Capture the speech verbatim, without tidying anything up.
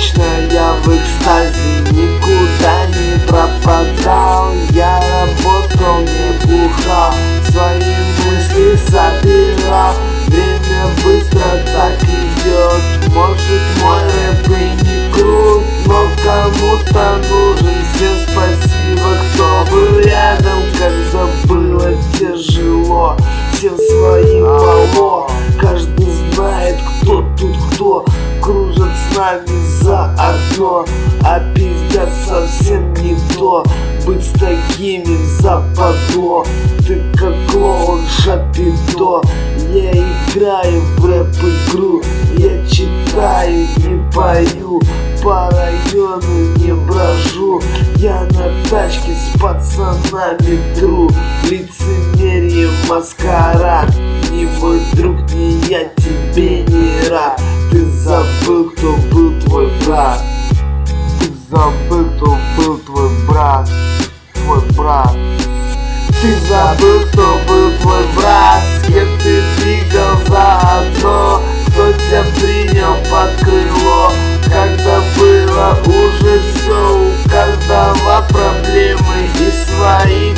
Вечно я в экстазе, никуда не пропадал. Я работал, не бухал, свои мысли собирал. Время быстро так идет, может мой рэп и не крут, но кому-то нужен. Всем спасибо, кто был рядом, когда было тяжело. Всем своим мало, каждый знает, кто тут кто. Кружат с нами заодно, а пиздят совсем не то. Быть с такими западло. Ты как клоун Шапито. Я играю в рэп-игру, я читаю, не пою, по району не брожу. Я на тачке с пацанами тру. Лицемерие, маскарад, ни мой друг, ни я тебе не рад. Ты забыл, кто был твой брат. Ты забыл, кто был твой брат. Твой брат. Ты забыл, кто был твой брат, с кем ты двигал заодно, кто тебя принял под крыло, когда было уже все, у каждого проблемы и свои